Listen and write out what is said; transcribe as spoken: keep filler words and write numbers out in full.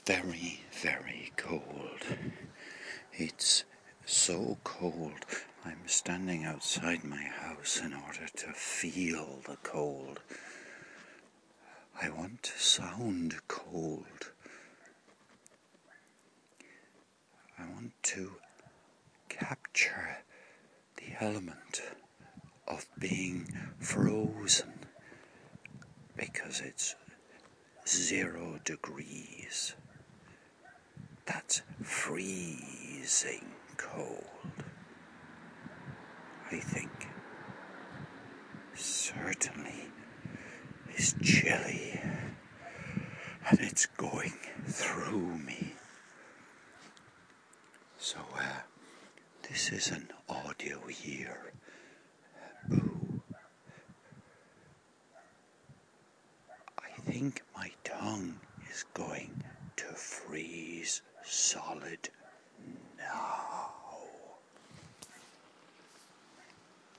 very, very cold. It's so cold. I'm standing outside my house in order to feel the cold. I want to sound cold. I want to capture the element of being frozen because it's zero degrees. That's freezing cold. I think certainly is chilly, and it's going through me. So, uh, this is an audio year. Boo. I think my tongue is going to freeze solid now.